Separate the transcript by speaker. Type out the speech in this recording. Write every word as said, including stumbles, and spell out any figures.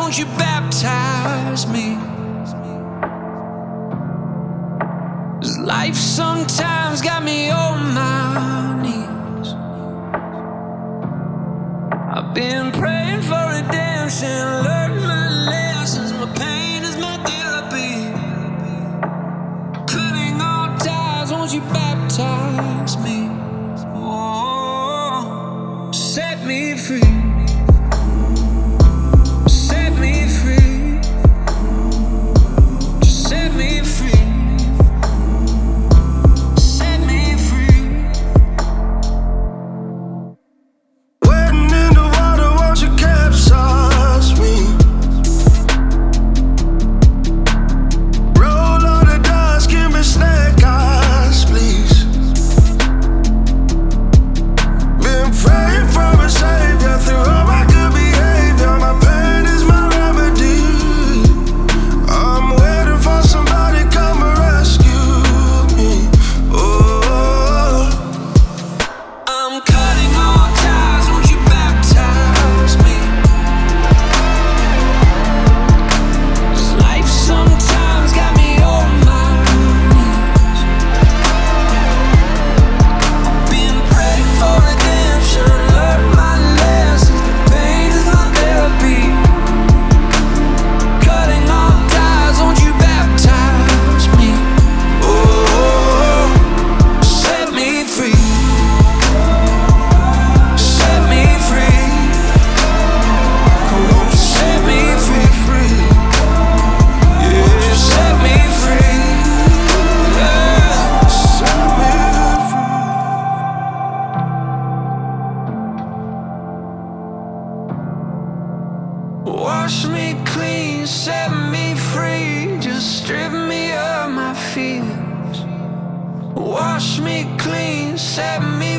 Speaker 1: won't you baptize me? 'Cause life sometimes got me on my knees. I've been praying for redemption, learned my lessons. My pain is my therapy. Cutting all ties, won't you baptize me? Oh, set me free. Set me free. Just set me free. Wash me clean, set me free. Just strip me of my fears. Wash me clean, set me